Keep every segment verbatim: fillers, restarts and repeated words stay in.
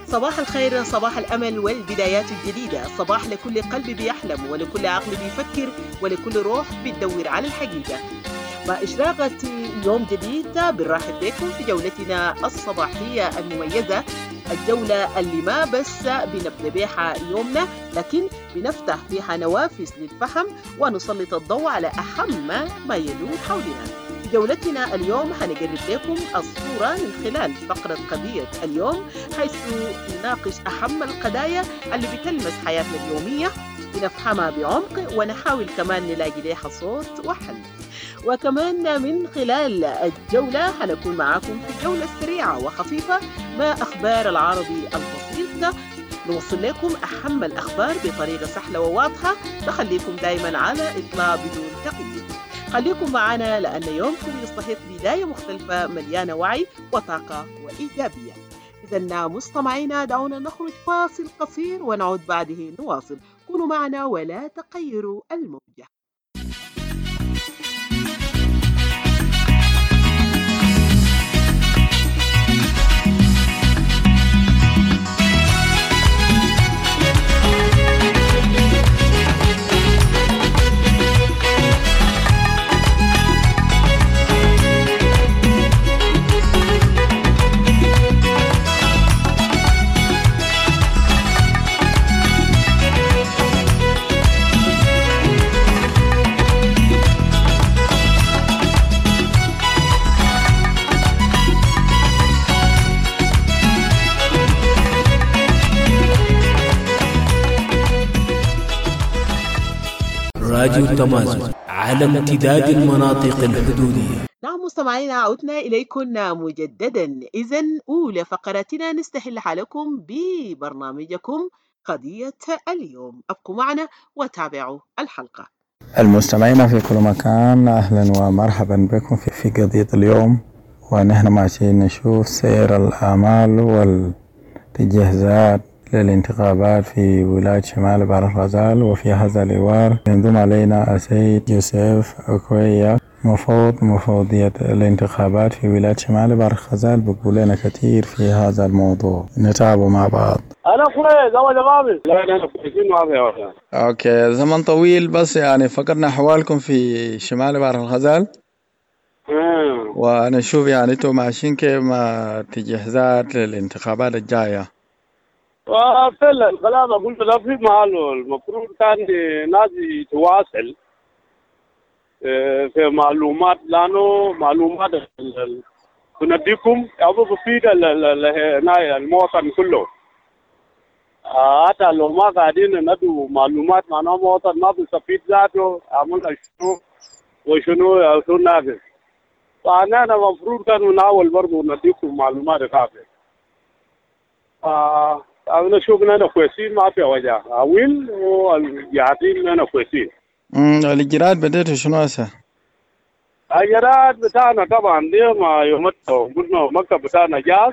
صباح الخير، صباح الأمل والبدايات الجديدة، صباح لكل قلب بيحلم ولكل عقل بيفكر ولكل روح بتدور على الحقيقة. مع إشراقة يوم جديد بنرحب بكم في جولتنا الصباحية المميزة، الجولة اللي ما بس بنبدأ بها يومنا لكن بنفتح فيها نوافذ للفهم ونسلط الضوء على أهم ما يدور حولنا. في جولتنا اليوم هنقرب لكم الصورة من خلال فقرة قضية اليوم، حيث نناقش أهم القضايا اللي بتلمس حياتنا اليومية، بنفهمها بعمق ونحاول كمان نلاقي لها صوت وحل. وكمان من خلال الجولة هنكون معاكم في جولة سريعة وخفيفة مع أخبار العربي البسيط، نوصل لكم أهم الأخبار بطريقة سهلة وواضحة، نخليكم دايما على إطلاع بدون تقييد. خليكم معنا لأن يومكم يستحق بداية مختلفة مليانة وعي وطاقة وإيجابية. إذا مستمعينا دعونا نخرج فاصل قصير ونعود بعده نواصل. كونوا معنا ولا تغيروا الموجة. راديو التمازن على امتداد المناطق الحدودية. نعم مستمعينا، عدنا إليكم مجددا. إذن أولى فقراتنا نستهلها لكم ببرنامجكم قضية اليوم. أبقوا معنا وتابعوا الحلقة. المستمعين في كل مكان، أهلا ومرحبا بكم في, في قضية اليوم، ونحن ماشيين نشوف سير الآمال والتجهيزات للانتخابات في ولاية شمال بحر الغزال. وفي هذا الإطار ينضم علينا السيد يوسف أكوية، مفوض مفوضية الانتخابات في ولاية شمال بحر الغزال، بيقول لنا كثير في هذا الموضوع. نتابع مع بعض. أنا كويس أول جوابي. لا أنا كويسين ما في. أوكي، زمن طويل بس يعني فقدنا أحوالكم في شمال بحر الغزال. امم ونشوف يعني أنتم ماشيين كيف مع تجهيزات للانتخابات الجاية. وفعلا الكلام قلت له في محله، المفروض كان ناس يتواصل في معلومات، لأنه معلومات تنديكم أو بفيد المواطن كله. حتى لو ما قاعدين ندو معلومات معناه المواطن ما بيستفيد ذاته عملنا شنو وشنو شنو نافذ. فأنا المفروض كان نحاول برضه نديكم معلومات كافية. آه أنا شوف إننا كويسين ما في وجه أويل والجهاتين إننا كويسين. امم الإجراءات بدأت شنو هسه؟ الإجراءات بتاعنا طبعا دي ما يومتها قلنا مكتب بتاعنا جاهز،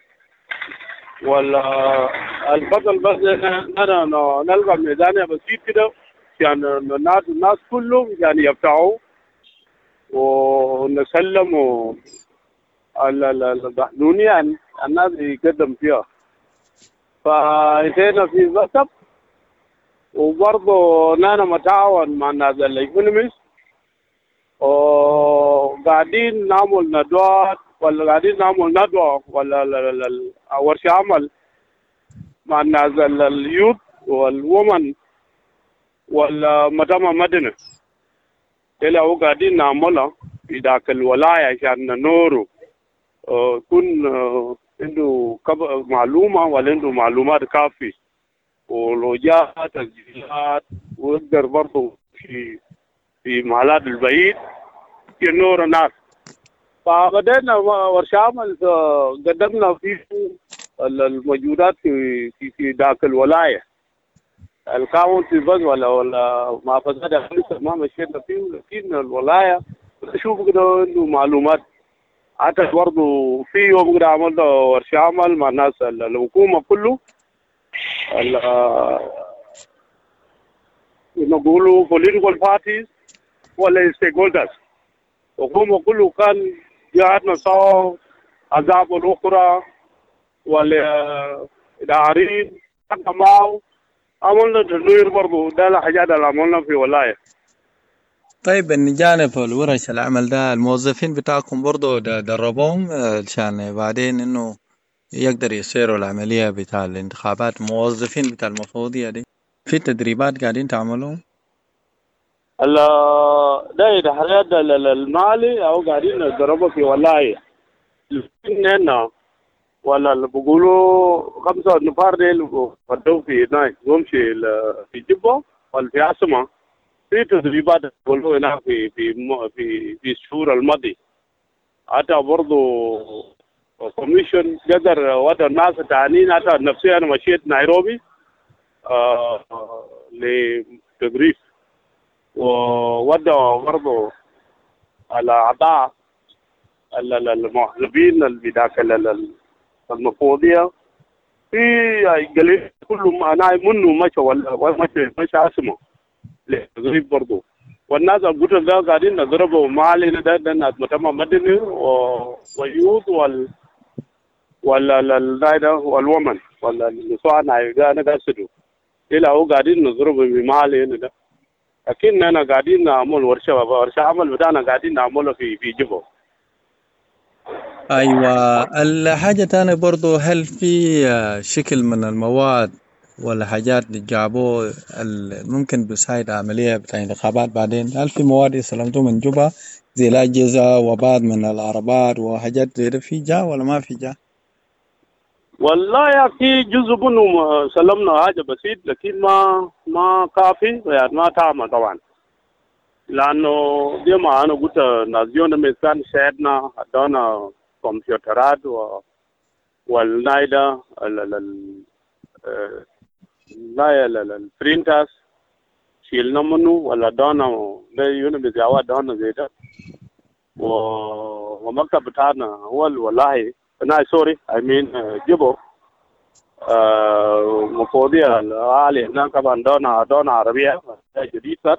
ولا الفضل بس أنا نلقى ميزانية بسيط كده يعني الناس الناس كلهم يعني يفتحوا ونسلم الدنيا الناس يقدم فيها. فانتهينا في مكتب، وبرضه نانا متعاون مع الناس الايكونوميست، وقاعدين نعمل ندوات ولا قاعدين نعمل ندوة ولا ورشة عمل مع الناس اليوث والومن والمدام مدنة اللي هو قاعدين نعملها في ذاك الولاية عشان نورو يكون عنده معلومة ولا عنده معلومات كافية، ولو جاء تسجيلات ويقدر برضه في في محلات البعيد ينور الناس. فبدأنا ورشة عمل قدمنا فيه الموجودات في في في ذاك الولاية الكاونتي بس ولا ولا ما فساد لسه ما مشينا فيه، لكن الولاية نشوف كده عنده معلومات. حتى برضه في يوم كده عملنا ورشة عمل مع الناس الحكومة كله نقولوا political parties ولا stakeholders. الحكومة كله كان جاءتنا سوا أحزاب الأخرى ولا دارين حتى معه عملنا تدوير برضه. ده الحاجات اللي عملنا في ولاية. طيب من جانب الورش العمل ده الموظفين بتاعكم برضو دربوهم عشان بعدين انه يقدر يسيروا العملية بتاع الانتخابات، موظفين بتاع المفوضية دي في تدريبات قاعدين تعملوهم؟ ده الحاجات المالي او قاعدين نضربه في ولاية هنا، ولا اللي بيقولوا خمسة نفار ديل ودوا في هناك يمشي في جبة ولا في عاصمة في تدريبات بيقولوا هنا في في في في الشهور الماضية. حتى برضه كوميشن قدر وضع الناس التانيين. حتى نفسي انا مشيت نيروبي آه لتدريب، ووضع برضه على اعضاء المحلبين اللي ذاك المفوضية في قليل كلهم انا منه مشى ولا مشى مشى اسمه لتدريب برضه. والناس القتل ده قاعدين نضربوا ما علينا. ده ده ناس مجتمع مدني ويوث وال ولا ده والومن ولا النسوان انا قاعد الى هو قاعدين نضربوا ما علينا ده. لكن انا قاعدين نعمل ورشه ورشه عمل بتاعنا قاعدين نعمله في في جبهه. ايوه الحاجة تانية برضو، هل في شكل من المواد ولا حاجات جابوه ممكن بيساعد عملية بتاع انتخابات بعدين؟ هل في مواد استلمتوا من جوبا زي الأجهزة وبعض من العربات وحاجات زي ده في جا ولا ما في جا؟ والله يا أخي جزء منهم سلمنا حاجة بسيط، لكن ما ما كافي يعني ما تعمل طبعا، لأنه زي ما أنا قلت نازيون مثلا شاهدنا ادونا كمبيوترات و والنايدا ال ال لا البرينترز شيلنا منه ولا دونا ده يوني بزاوات دونا زي ده. ومكتب بتاعنا هو والله أنا سوري I mean جبو مفوضية العالية هناك طبعا دونا دونا عربية جديد صار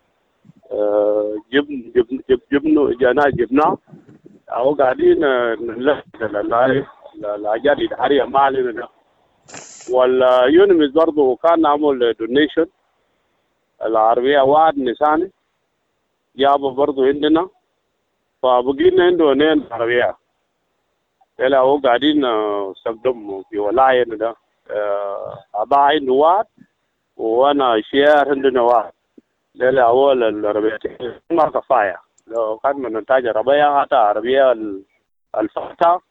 جبن جبن جبنه جانا جبنا أو قاعدين لا لا الحاجات الإدارية ما علينا. ولا يونمز برضه كان عمل دونيشن العربية واحد نساني جابوا برضه عندنا، فبقينا عنده اثنين عربية. إلا هو قاعدين نستخدم في ولاية ده أبا عنده واحد وأنا شير عندنا واحد. إلا هو العربيتين ما كفاية. لو كان من إنتاج عربية حتى عربية الفتاة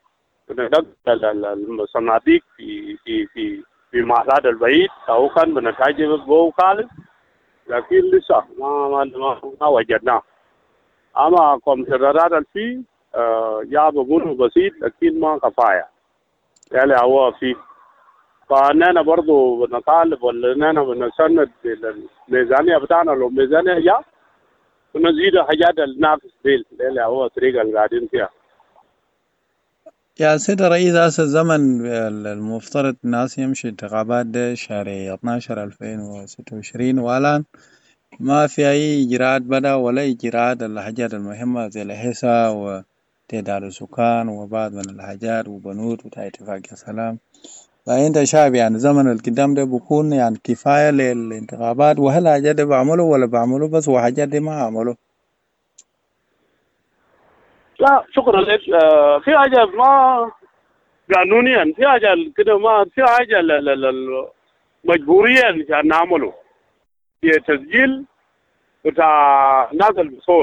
الصناديق في في في في محلات البعيد أو كان من إنتاج بو خالص، لكن لسه ما ما ما, ما وجدناه. أما كمبيوترات الفي جابوا منه بسيط لكن ما كفاية. يعني هو في فأنا برضو نطالب ولا أنا بنسند الميزانية بتاعنا. لو ميزانية جاء ونزيد حاجات النافس ديل اللي هو الطريقة اللي قاعدين فيها. يا سيد الرئيس هسه الزمن المفترض الناس يمشي انتخابات ده شهر اثناشر ألفين وستة وعشرين، والآن ما في أي إجراءات بدأ ولا إجراءات الحاجات المهمة زي الحصة وتعداد السكان وبعض من الحاجات وبنود بتاع اتفاقية السلام. فأنت شايف يعني زمن القدام ده بكون يعني كفاية للانتخابات، وهل حاجات ده بعملوا ولا بعملوا بس وحاجات دي ما عملوا؟ لا شكرا لك. في حاجة ما قانونيا، في حاجة كده ما في حاجة مجبوريا عشان نعمله في تسجيل بتاع نازل بصوت.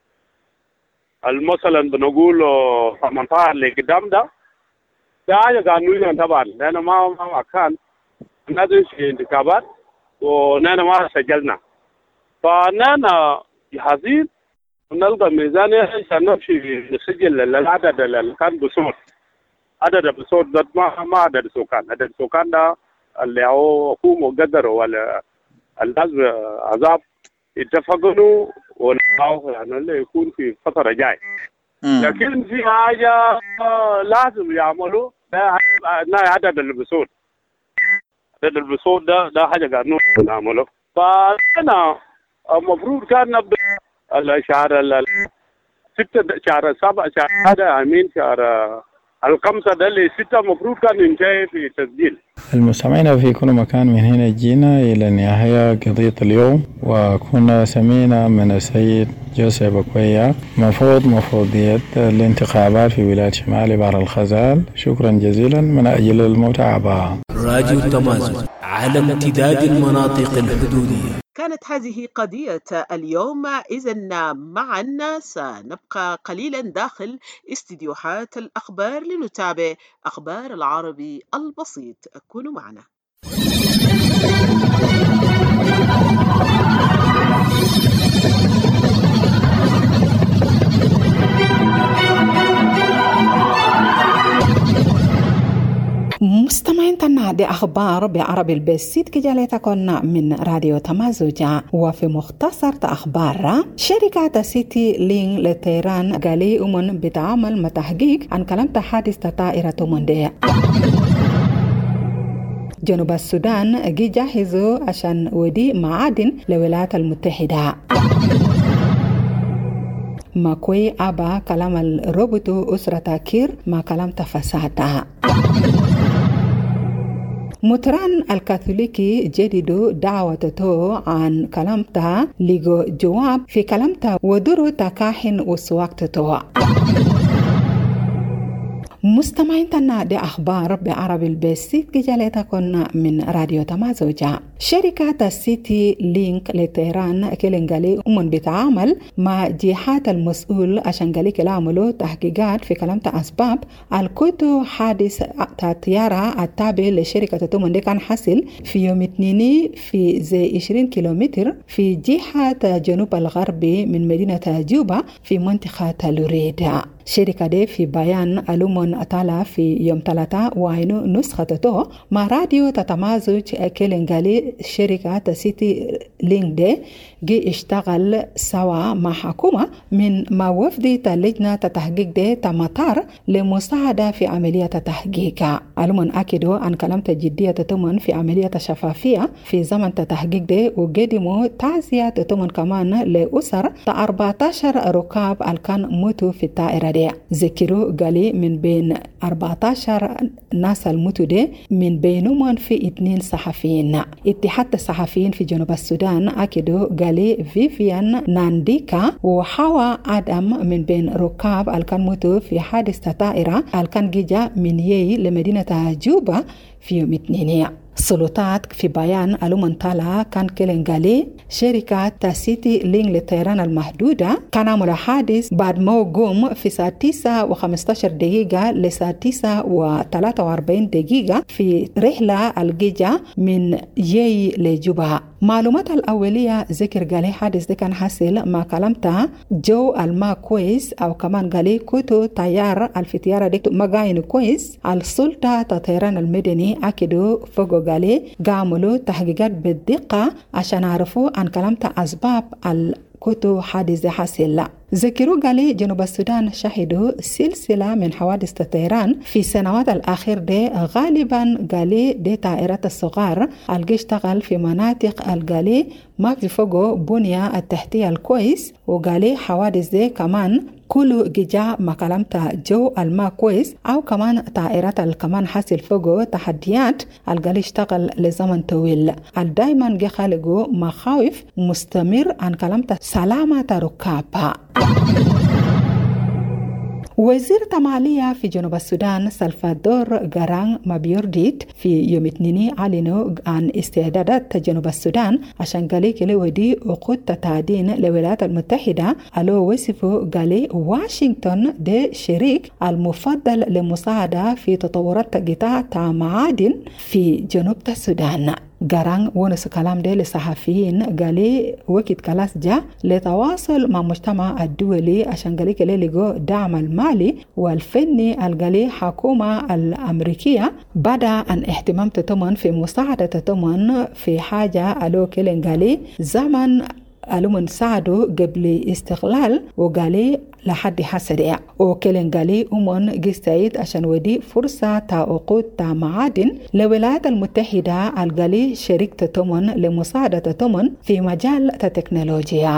مثلا بنقول ثمانية عشر اللي قدام ده ده حاجة قانونيا طبعا، لأن ما ما كان نازل في انتخابات ونحن ما سجلنا، فنحن جاهزين ونلقى ميزانية عشان نمشي نسجل العدد اللي كان بصوت. عدد البصوت ده ما ما عدد السكان، عدد السكان ده اللي هو حكومة قدر ولا الناس عذاب اتفقوا ونحاول يعني اللي يكون في فترة جاي. لكن في حاجة لازم يعملوا ده عدد البصوت. عدد البصوت ده ده حاجة قانون نعمله. فأنا المفروض كان نبدأ الشهر ستة شهر سبعة شهر هذا أمين شهر الخمسة ده اللي ستة المفروض كان ينتهي في تسجيل. المستمعين في كل مكان، من هنا جينا إلى نهاية قضية اليوم، وكنا سمينا من السيد جوزيف أكويا مفوض مفوضية الانتخابات في ولاية شمال بحر الغزال. شكرا جزيلا من أجل المتابعة. راديو تمازن على امتداد المناطق الحدودية. كانت هذه قضية اليوم. إذن معا سنبقى قليلا داخل استديوهات الأخبار لنتابع أخبار العربي البسيط. كونوا معنا. مستمعين تنا دي أخبار بعربي البسيط كجالتكن من راديو تمازوجا. وفي مختصر أخبار، شركة سيتي لين لطيران قالي أمن بتعامل مع تحقيق عن كلام حادث طائرة مونديا. جنوب السودان جي جاهزوا عشان ودي معادن للولايات المتحدة. ماكوي أبا كلام الروبوتو أسرة كير ما كلام تفسادا. مطران الكاثوليكي جددوا دعوته عن كلامته لغو جواب في كلامته ودورو تكاحن وسواقته. مستمعين تنا دي أخبار بعربي البسيط جالتكن من راديو تمازوجا. شركة سيتي لينك لطيران كيلنغالي أمن بتعامل مع جهات المسؤول عشان قالي كلاملو تحقيقات في كلامة أسباب الكوتو حادث طيارة التابع لشركة تمن دي كان حصل في يوم اثنين في زي عشرين كيلومتر في جهة جنوب الغربي من مدينة جوبا في منطقة لوريدا. شركة دي في بيان ألومن أطالع في يوم ثلاثة وعينو نسخته مع راديو تتمازج كيلنغالي. شركة سيتي لينك دي جي اشتغل سوا مع حكومة من ما وفد لجنة تحقيق دي تمطار لمساعدة في عملية تحقيق. ألومن أكدوا عن كلام جدية تتمن في عملية شفافية في زمن تحقيق دي، وقدموا تعزية تتمن كمان لأسر أربعة عشر ركاب الكان موتوا في الطائرة دي. ذكروا قالي من بين أربعة عشر ناس الموتوا دي من بينهم في اثنين صحفيين. اتحاد الصحفيين في جنوب السودان أكدوا قالي فيفيان نانديكا وحوا آدم من بين ركاب الكان موتوا في حادث طائرة الكان جيجا من يي لمدينة جوبا في يوم اثنين. سلطات في بيان ألومن طالع كان كيلنغالي شركة سيتي لين للطيران المحدودة كان عمل حادث بعد ما قوم في الساعة تسعة وخمسة عشر دقيقة لساعة تسعة وثلاثة وأربعين دقيقة في رحلة الجيجة من يي لجوبا. معلومات الأولية ذكر قالي حادث ده كان حاصل مع كلامته جو الما كويس أو كمان قالي كوتو طيار الفتيارة دي مقاين كويس. السلطة الطيران المدني أكدوا فوقو قالي قاملوا تحقيقات بالدقة عشان عرفوا عن كلامته أسباب الكوتو حادث ده حاصل. ذكروا قالي جنوب السودان شهدوا سلسلة من حوادث الطيران في السنوات الأخير دي، غالبا قالي دي طائرات الصغار الجي اشتغل في مناطق القالي ما في فوقه بنية التحتية الكويس. وقالي حوادث دي كمان كله جيجا ما كلامتا جو الما كويس أو كمان طائرات الكمان حاصل فوقه تحديات القالي اشتغل لزمن طويل. الدايما جي خالقوا مخاوف مستمر عن كلامتا سلامة ركابها. وزير تمالية في جنوب السودان سلفادور غاران مابيورديت في يوم اثنين أعلنوا عن استعدادات جنوب السودان عشان قالي كلي ودي عقود تتعدين للولايات المتحدة. ألو وصفوا قالي واشنطن دي شريك المفضل للمساعدة في تطورات قطاع معادن في جنوب السودان. غاران ونس كلام ده للصحفيين قالي وقت كلاس جا لتواصل مع مجتمع الدولي عشان قالي كلي لقوا دعم المالي والفني القالي حكومة الأمريكية بدأ عن اهتمام تتمن في مساعدة تتمن في حاجة ألو كلي قالي زمن ألو من ساعدوا قبل استقلال وقالي لحد حسريع. وكلن قالي أمون جستعيد عشان ودي فرصة تعقود تا معادن للولايات المتحدة القالي شريك تتمن لمساعدة تتمن في مجال التكنولوجيا.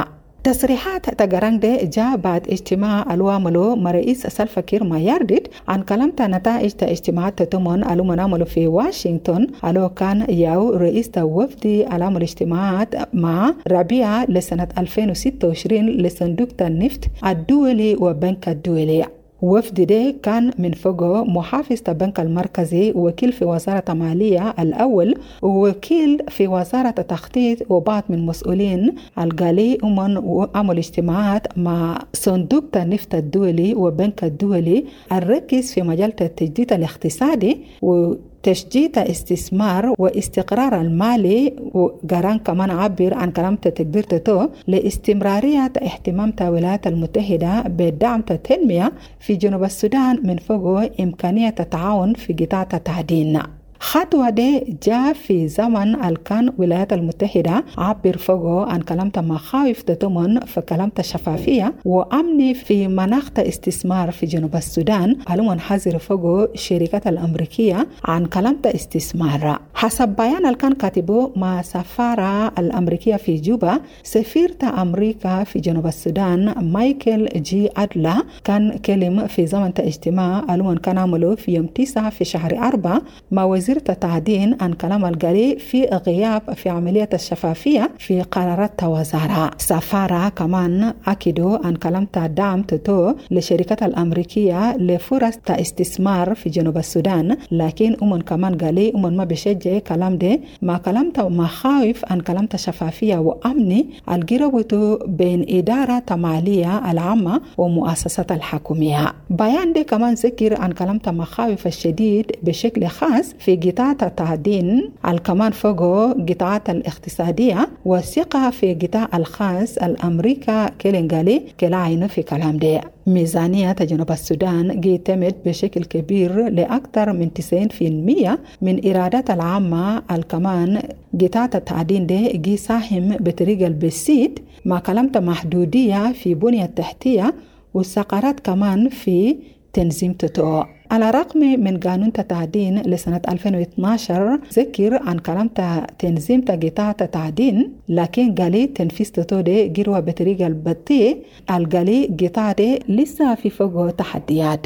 تصريحات تقران دي جاء بعد اجتماع الواملو مع رئيس سلفا كير مايارديت عن كلام نتائج اجتماعات تتمون ألو مناملو في واشنطن. ألو كان ياو رئيس وفد ألام الاجتماعات مع ربيع لسنة ألفين وستة وعشرين لصندوق النفط الدولي وبنك الدولي. وفد ده كان من فوقه محافظ البنك المركزي، وكيل في وزارة المالية الأول، ووكيل في وزارة التخطيط، وبعض من مسؤولين القالي أمن وعمل اجتماعات مع صندوق النفط الدولي وبنك الدولي الركز في مجال التجديد الاقتصادي و تشجيع استثمار واستقرار المالي. وقران كمان عبر عن كلام تقدير تتو لاستمرارية اهتمام الولايات المتحدة بدعم التنمية في جنوب السودان من فوق إمكانية التعاون في قطاع التعدين. خطوة دي جاء في زمن الكان الولايات المتحدة عبر فوقه عن كلامة مخاوف تتمن في كلامة الشفافية وأمن في مناخ استثمار في جنوب السودان. علوم حذر فوقه الشركات الأمريكية عن كلامة استثمار. حسب بيان الكان كاتبه مع سفارة الأمريكية في جوبا، سفيرة أمريكا في جنوب السودان مايكل جي أدلا كان كلمة في زمن اجتماع علوم كان عمله في يوم تسعة في شهر أربعة مع وزير التعدين عن كلام القري في غياب في عملية الشفافية في قرارات وزارة. سفارة كمان أكدوا عن كلام الدعم تتو للشركات الأمريكية لفرص استثمار في جنوب السودان، لكن أمن كمان قالي أمن ما بيشجع كلام ده ما كلام مخاوف عن كلام الشفافية وأمني القرابة بين إدارة مالية العامة ومؤسسات الحكومية. بيان ده كمان ذكر عن كلام مخاوف الشديد بشكل خاص في قطاعات التعدين الكمان فوقه قطاعات الاقتصادية والثقة في قطاع الخاص الأمريكا كيلنغالي كلاعين في كلام ده. ميزانية جنوب السودان جيتمد بشكل كبير لأكثر من تسعين بالمئة من إيرادات العامة الكمان قطاع التعدين ده جي ساهم بطريقة البسيط مع كلامة محدودية في بنية التحتية والثغرات كمان في تنظيم تتو. على رغم من قانون التعدين لسنة ألفين واثني عشر ذكر عن كلام تنظيم قطاع التعدين، لكن قالي تنفيذ تتو ده جروا بطريقة البطيء. القالي قطاع ده لسه في فوق تحديات.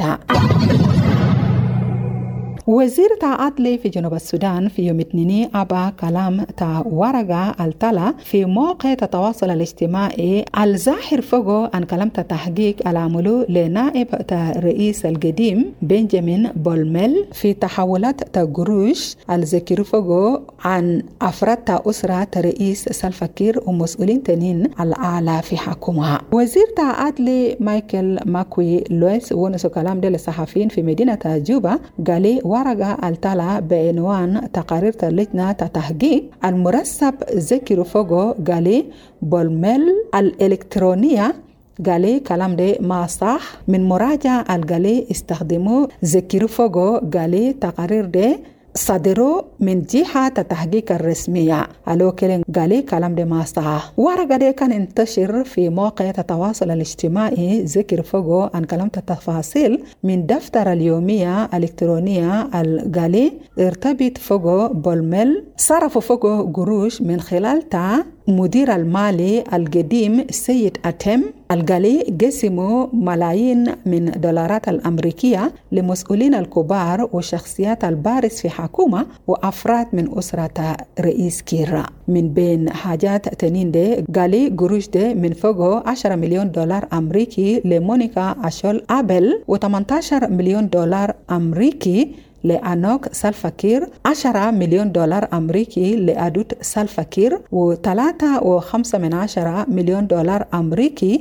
وزير العدل في جنوب السودان في يوم الاثنين أبى كلام تا ورقة التلا في موقع التواصل الاجتماعي الظاهر فوقه عن كلام تحقيق العملو لنائب الرئيس القديم بنجامين بولميل في تحولات تجروش الذكر فوقه عن أفراد أسرة رئيس سلفا كير ومسؤولين تانيين الأعلى في حكومة. وزير العدل مايكل ماكوي لويس ونسو كلام ده للصحفيين في مدينة جوبا قال ورقة التلا بعنوان تقارير اللجنة تحقيق المرسب ذكر فوقه قال بولميل الإلكترونية. قال كلام ده ما صح من مراجعة القال استخدموا ذكر فوقه قال تقارير ده صدروا من جهة التحقيق الرسمية. ألو كلين قالي كلام ده ما صح. ورقة ده كان انتشر في موقع التواصل الاجتماعي ذكر فوقه عن كلام التفاصيل من دفتر اليومية الإلكترونية القالي ارتبط فوقه بولميل صرف فوقه قروش من خلال تا مدير المالي القديم سيد أتم القالي قسموا ملايين من دولارات الأمريكية لمسؤولين الكبار وشخصيات البارز في حكومة وأفراد من أسرة رئيس كير. من بين حاجات تنين ده قالي قروش ده من فوقه عشرة مليون دولار أمريكي لمونيكا أشول أبل و18 مليون دولار أمريكي لأنوك سلفا كير، عشرة مليون دولار أمريكي لأدوت سلفا كير، وثلاثة وخمسة من عشرة مليون دولار أمريكي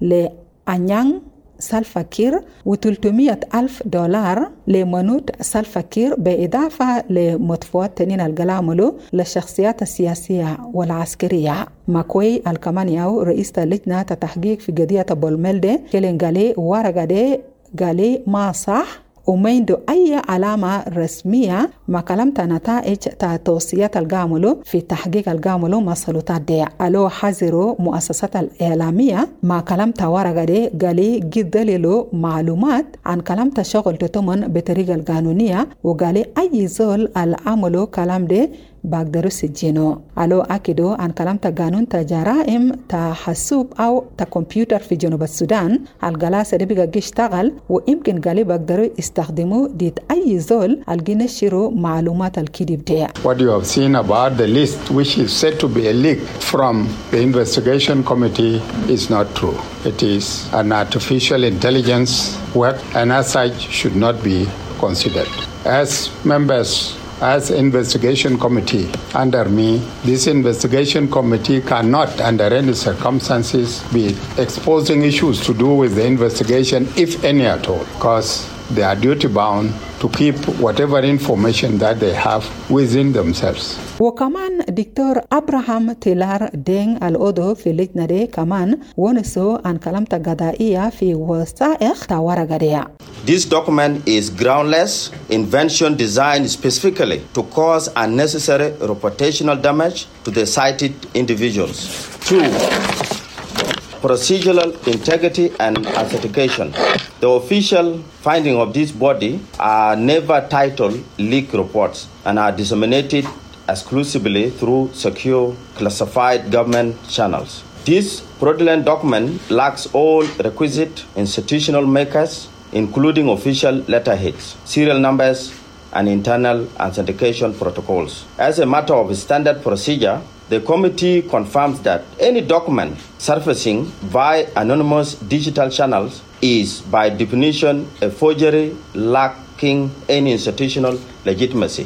لأنيان سلفا كير، وثلاثمائة ألف دولار لمنوت سلفا كير، بإضافة لمدفوعات تنين القلاملو للشخصيات السياسية والعسكرية. ماكوي الكمانياو رئيس اللجنة تحقيق في قضية بولميل ده كلين قالي ورقة ده قالي ما صح وما عنده أي علامة رسمية ما كلمت نتائج توصيات القاملو في تحقيق القاملو مع السلطات دي. ألو حذروا مؤسسات الإعلامية ما كلمت ورقة دي قالي جد دليلو معلومات عن كلمت شغل تتمن بطريقة القانونية، وقالي أي زول العملو كلام دي بقدروا سجينو ألو أكدو عن كلام تقانون تجرائم تحسوب أو تكمبيوتر في جنوب السودان الجلاسة دي بقى يشتغل ويمكن قالي بقدروا يستخدموا ديت أي زول الجينا شيرو معلومات الكذب دي. What you have seen about the list which is said to be a leak from the investigation committee is not true. It is an artificial intelligence work and as such should not be considered. As members, as investigation committee under me, this investigation committee cannot under any circumstances be exposing issues to do with the investigation, if any at all, because they are duty bound to keep whatever information that they have within themselves. وكمان دكتور أبراهام تيلار دين الأودو في اللجنة دي كمان ونسو عن كلام تقضائية في وثائق تاورا قدية. This document is groundless invention designed specifically to cause unnecessary reputational damage to the cited individuals. Two, procedural integrity and authentication. The official findings of this body are never titled leak reports and are disseminated exclusively through secure classified government channels. This fraudulent document lacks all requisite institutional makers, including official letterheads, serial numbers, and internal authentication protocols. As a matter of standard procedure, the committee confirms that any document surfacing via anonymous digital channels is by definition a forgery lacking any institutional legitimacy.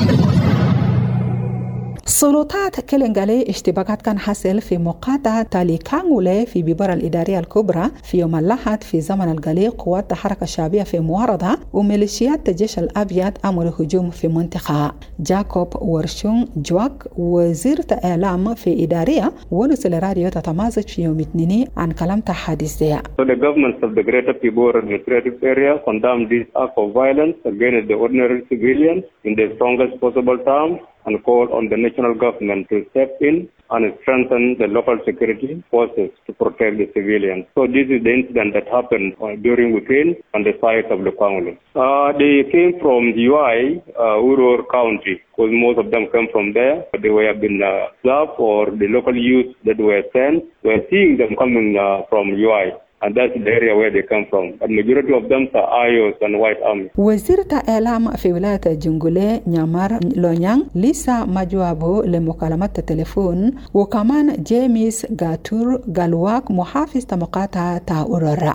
سلطات كلينغالي اشتباكات كان حصل في مقاطعة تالي كانغولي في بيبرة الإدارية الكبرى في يوم الأحد في زمن القليل. قوات الحركة الشعبية في معارضة وميليشيات الجيش الأبيض أمروا هجوم في منطقة. جاكوب ورشون جواك وزير الإعلام في إدارية ونسل راديو تتمازج في يوم الاثنين عن كلام تحديث ده. So the government of the Greater Pibor administrative area condemned this act of violence against the ordinary civilians in the strongest possible terms and called on the national government to step in and strengthen the local security forces to protect the civilians. So this is the incident that happened uh, during weekend on the site of the Kwangolo. Uh, they came from the U I, uh, Urur County, because most of them came from there. They were been uh, observed or the local youth that were sent. We are seeing them coming uh, from U I. And that's the area where they come from. But majority of them are I O S and White Army. وزيرة إعلام في ولاية جنجولي نيامار لونيان لسه ما جوابه لمكالمات التليفون وكمان جيمس غاتور غالواك محافظ مقاطعة تاورورا.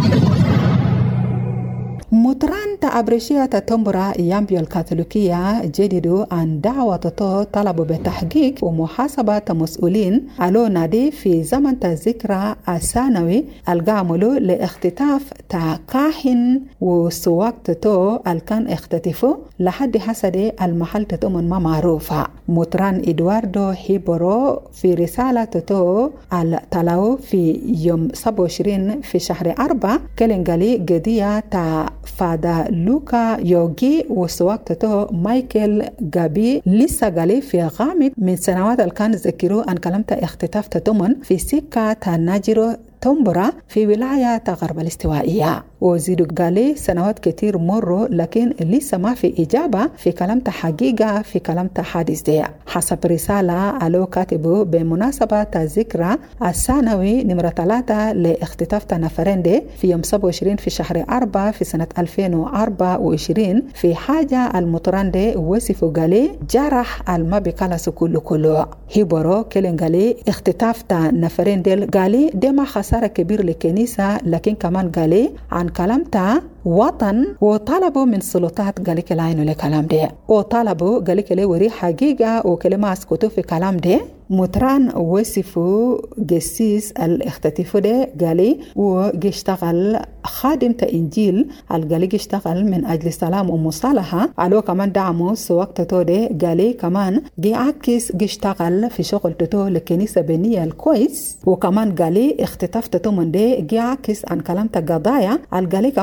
مطران تأبرشية تنبرا يامبيو الكاثوليكية جددوا عن دعوة تو طلبوا بتحقيق ومحاسبة مسؤولين على نادي في زمن الذكرى السنوي القاملو لاختطاف تاكاهن وسواق تو الكان اختطفوا لحد حسد المحل تتمن ما معروفة. مطران إدواردو هيبورو في رسالة تو التلاو في يوم سبعة وعشرين في شهر أربعة كلنغالي قضية تا فادا لوكا يوغي وسواقته مايكل غابي لسه قالي في غامض من سنوات اللي كان ذكروا أن كلمة اختطاف تتمن في سكة تناجرو تنبرا في ولاية غرب الاستوائية. وزيدو قالي سنوات كتير مروا لكن لسه ما في إجابة في كلمة حقيقة في كلمة حادث دي. حسب رسالة ألو كاتبه بمناسبة الذكرى السنوي نمرة ثلاثة لاختطاف نفرين دي في يوم سبعة وعشرين في شهر أربعة في سنة ألفين وأربعة وعشرين في حاجة المطران دي وصفوا قالي جرح المبكالس كله كله. هيبورو كلين قالي اختطاف نفرين دي قالي دي ما خسارة كبير للكنيسة لكن كمان قالي عن كلامتا وطن وطلبوا من سلطات قالك العين لكلام ده وطلبوا قالك لي وري حقيقة وكلمة اسكتوا في كلام ده. مطران وصفوا قسيس الاختطاف ده قالي واشتغل خادم تإنجيل قالي اشتغل من أجل السلام ومصالحة على كمان دعموا سواق تتو ده قالي كمان جي عكس اشتغل في شغل تتو لكنيسة بنية الكويس وكمان قالي اختطاف تتو من ده جي عكس عن كلام تقضايا قالي كمان في في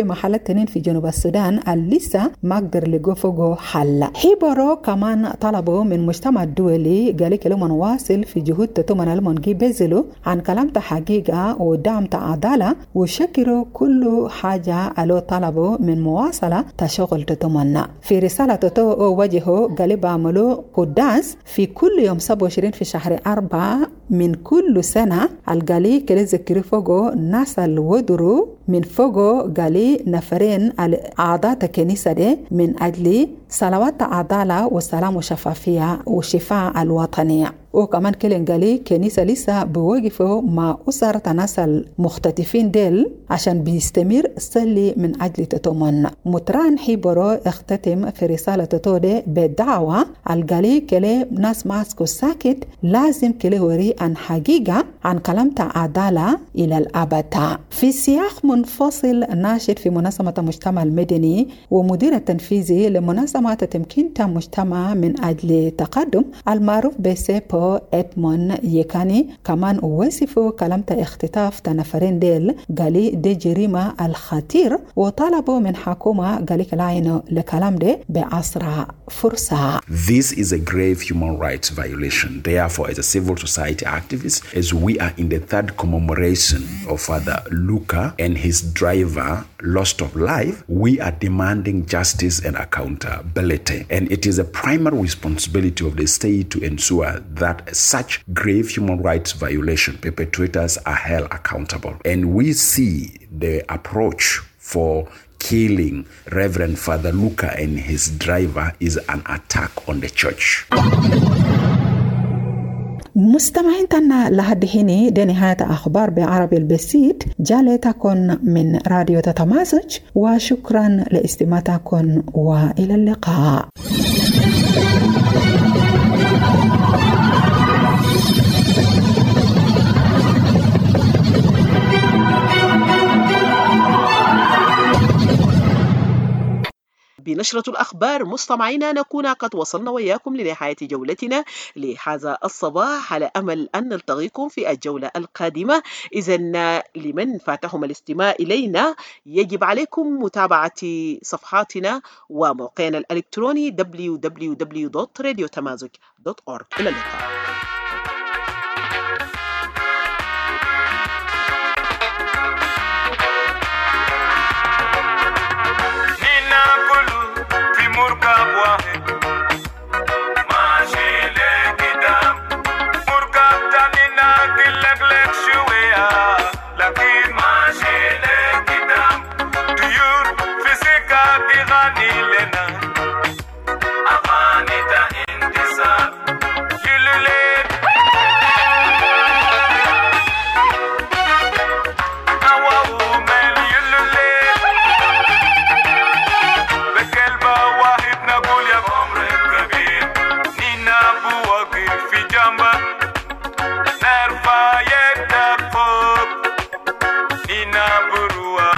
في محل التنين في جنوب السودان اللي لسه ما قدر لقوا فوقه حل. حيبرو كمان طلبوا من المجتمع الدولي قال لك لما نواصل في جهود تتمنى المنجي بيزلوا عن كلام حقيقة ودعم عدالة وشكروا كل حاجة ألو طلبوا من مواصلة تشغل تتمنى. في رسالة تتو وجهه قال بعملوا قداس في كل يوم سبعة وعشرين في شهر أربعة من كل سنة. القالي كلا ذكروا فوقه ناس الودرو من فوقه قالي نفرين أعضاء الكنيسة دي من أجل صلوات عدالة والسلام والشفافية والشفاء الوطنية. وكمان كلين قالي كنيسة لسه بوقفوا مع أسرة ناس المختطفين ديل عشان بيستمر صلي من أجل تتمنى. متران حيبرو اختتم في رسالة تتودي بالدعوة القالي كلي ناس ماسكو ساكت لازم كلي وري عن حقيقة عن كلام عدالة إلى الأبد. في سياق منفصل ناشط في منظمة المجتمع المدني ومدير التنفيذي لمنظمة تمكين المجتمع من أجل تقدم المعروف بسيبو إدمون يكاني كمان وصفوا كلمة اختطاف تنفرين ديل قالي دي جريمة الخطير وطلبوا من حكومة قالي كلاينو لكلام دي بأسرع فرصة. This is a grave human rights violation. Therefore, as a civil society activist, as we are in the third commemoration of Father Luca and his driver lost of life, we are demanding justice and accountability. And it is a primary responsibility of the state to ensure that such grave human rights violation perpetrators are held accountable. And we see the approach for killing Reverend Father Luca and his driver is an attack on the church. مستمعين تنا لحد هنا دي نهاية أخبار بعربي البسيط جالتكم من راديو تتمازج وشكرا لاستماعتكم وإلى اللقاء. بنشرة الأخبار مستمعينا نكون قد وصلنا وإياكم لنهاية جولتنا لهذا الصباح على أمل أن نلتقيكم في الجولة القادمة. إذن لمن فاتهم الاستماع إلينا يجب عليكم متابعة صفحاتنا وموقعنا الإلكتروني دبليو دبليو دبليو دوت راديو تمازج دوت أورج. إلى اللقاء. Nina Burua